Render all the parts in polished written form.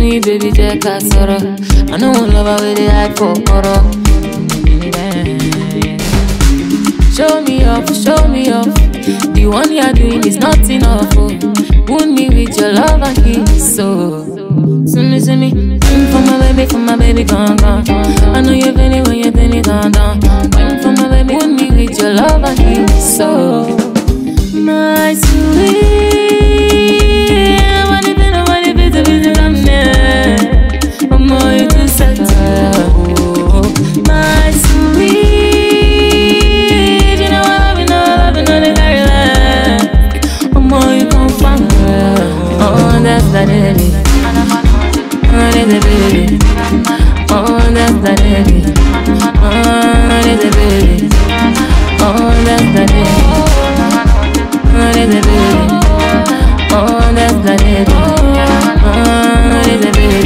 me, baby, check a sorrow. I know one lover with the hype for horror. Show me off, show me off. The one you're doing is not enough. Oh. Wound me with your love and kiss. So, see me, for my baby, gone, gone. I know you're feeling when you're feeling gone, down. For my baby, wound me with your love and kiss. So, my sweet. My sweet, you know I love you, know the very last. More you come from her. Oh, that's the baby. Oh, that's the baby. Oh, that's the baby. Oh, that's the baby. Oh, that's the baby. Oh, that's the baby. Oh, that's the baby. Oh, that's the baby.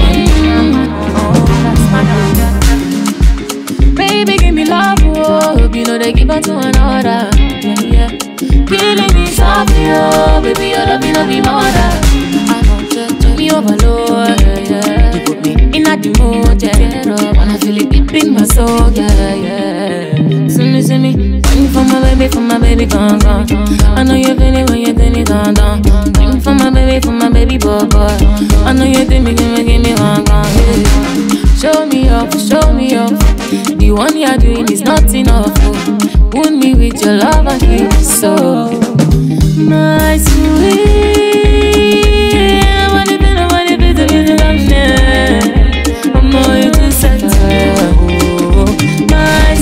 Baby, give me love, oh. You know they give her to another. Yeah, yeah. Killing me softly, oh. Baby, your love, you know be mother. I know, just me overload, yeah. You put me in a mood, yeah. Wanna feel it deep in my soul, yeah, yeah. See me, waiting for my baby, gone, gone. I know you're feeling when you're feeling gone, down. Waiting for my baby, boy, boy. I know you're feeling, give me one, gone, yeah. Show me off, show me off. The one you're doing is not enough. Oh. Wound me with your love and kiss. So, my sweet, I want to be the love there. I'm more you to settle. Oh, my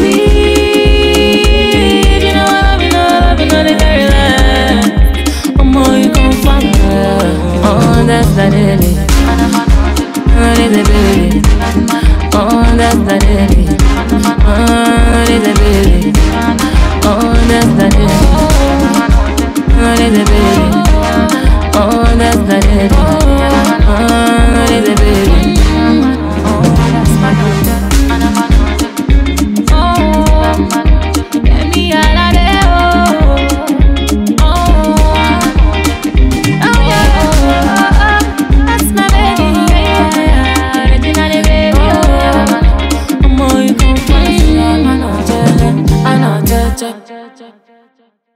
sweet, you know I love you, know the very last. I'm more you come from her. Oh, that's the baby. Oh, that's the baby. Oh, that's the baby. Oh, that's the baby. Oh, that's the baby. Oh, that's the baby. Oh, that's the baby. Oh, that's the baby.